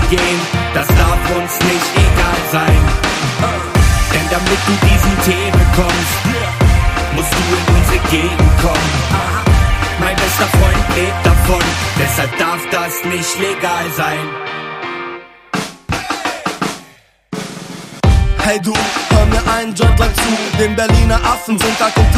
gehen, das darf uns nicht egal sein. Denn damit du diesen Tee bekommst, musst du in unsere Gegend kommen. Mein bester Freund lebt davon, deshalb darf das nicht legal sein. Hey du, hör mir einen Joint lang zu. Den Berliner Affen sind Tag und